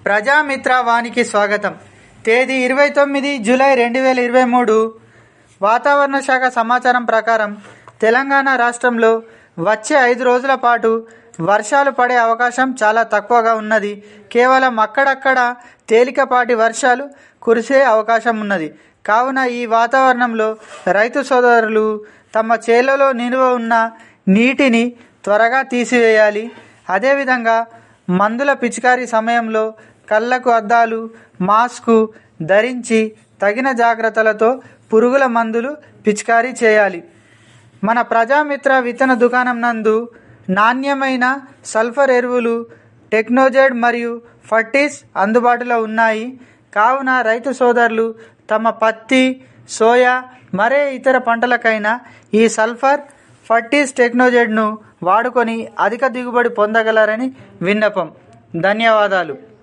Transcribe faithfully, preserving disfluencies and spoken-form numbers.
ప్రజామిత్ర వానికి స్వాగతం. తేదీ ఇరవై తొమ్మిది జూలై రెండు వేల ఇరవై మూడు. వాతావరణ శాఖ సమాచారం ప్రకారం తెలంగాణ రాష్ట్రంలో వచ్చే ఐదు రోజుల పాటు వర్షాలు పడే అవకాశం చాలా తక్కువగా ఉన్నది. కేవలం అక్కడక్కడ తేలికపాటి వర్షాలు కురిసే అవకాశం ఉన్నది. కావున ఈ వాతావరణంలో రైతు సోదరులు తమ చేలలో నిలువ ఉన్న నీటిని త్వరగా తీసివేయాలి. అదేవిధంగా మందుల పిచికారీ సమయంలో కళ్ళకు అద్దాలు, మాస్కు ధరించి తగిన జాగ్రత్తలతో పురుగుల మందులు పిచికారీ చేయాలి. మన ప్రజామిత్ర విత్తన దుకాణం నందు నాణ్యమైన సల్ఫర్ ఎరువులు, టెక్నోజెడ్ మరియు ఫర్టీస్ అందుబాటులో ఉన్నాయి. కావున రైతు సోదరులు తమ పత్తి, సోయా మరే ఇతర పంటలకైనా ఈ సల్ఫర్, ఫర్టీస్, టెక్నోజెడ్ను వాడుకొని అధిక దిగుబడి పొందగలరని విన్నపం. ధన్యవాదాలు.